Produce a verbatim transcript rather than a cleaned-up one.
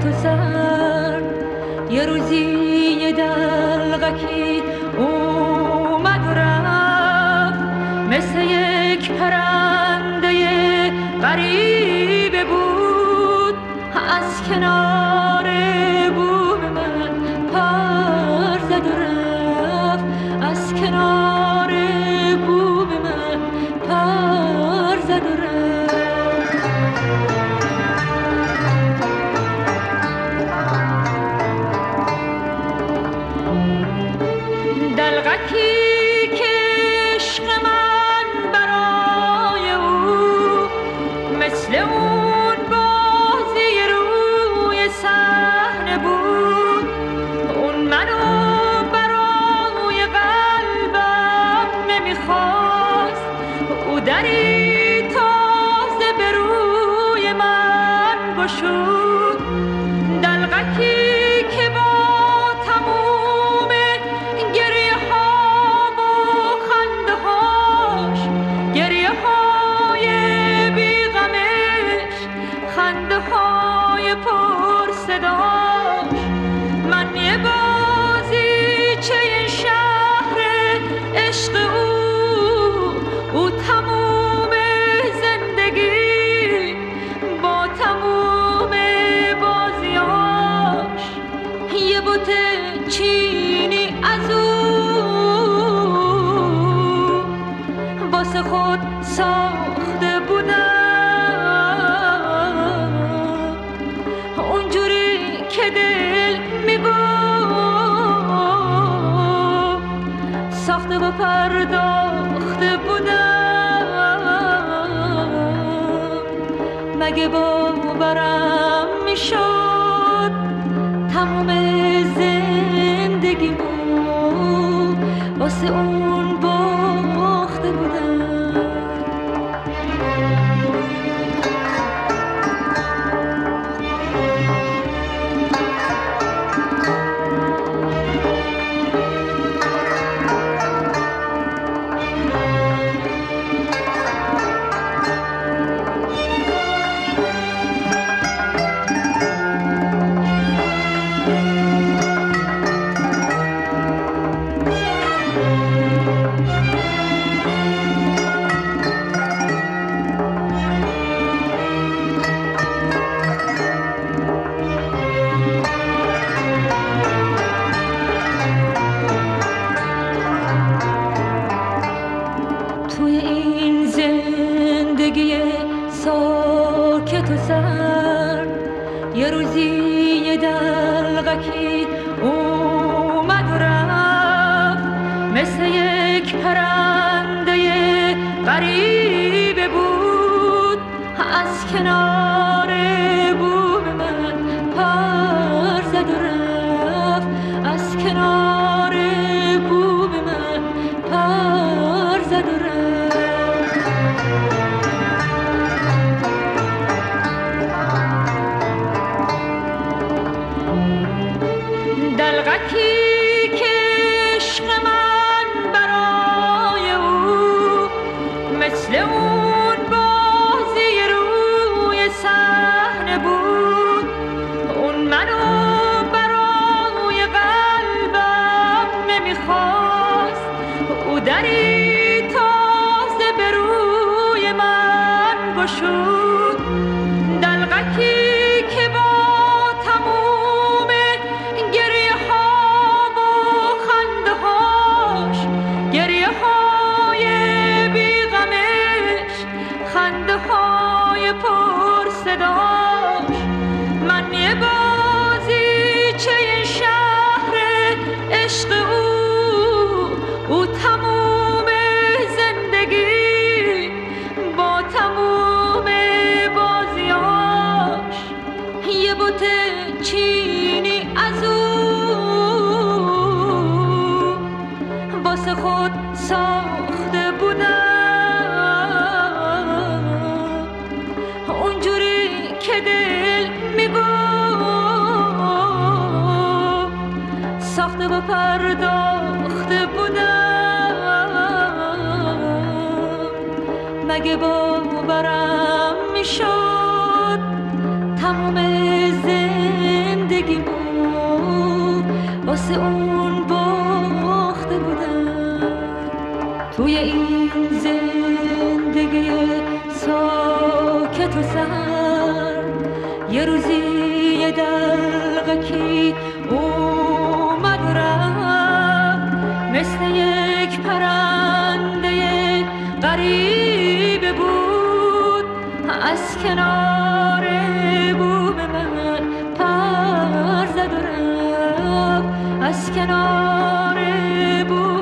تو سر یه روزی یه دلغکی اومد و رفت، مثل یک پرنده غریبه بود، از کنار بوم من پر زد و رفت، از کنار بوم من پر زد و رفت. دلغکی که عشق من برای او مثل اون بازی روی صحنه بود، اون منو برای قلبم نمیخواست، او دری تازه به روی من گشود. دلغکی که با تموم گریه ها و خنده هاش، گریه های بیغمش، خنده های پر صداش، من یه بازیچه شهر عشق او، او تموم زندگی با تموم بازیاش، یه بوت چینی از او واسه خود ساخته بودم، اونجوری که دل میگفت ساخته و پرداخته بودم. مگه باورم میشد تمام زندگیمو واسه اون باخته بودم. توی این زندگی ساکت و سر یه روزی یه دلغکی اومد و رفت، مثل یک پرنده غریبه بود، از کنار بوم من پر زد و رفت، از کنار بوم من پر زد و رفت. دلغکی که عشق من برای او مثل اون بازی روی صحنه بود، اون منو برای قلبم نمیخواست، او دری تازه به روی من گشود. دلغکی که با تموم گریه ها و خنده هاش، گریه های بیغمش، خنده های پر صداش، من یه بازیچه شهر عشق او، او تموم زندگی با تموم بازیاش، یه بوت چینی از او واسه خود ساخته بودم، اونجوری که دل میگفت ساخته و پرداخته بودم. مگه باورم میشد تمام زندگی یه روزی یه دلغکی اومد و رفت، مثل یک پرنده غریبه بود، از کنار بوم من پر زد و رفت، از کنار بوم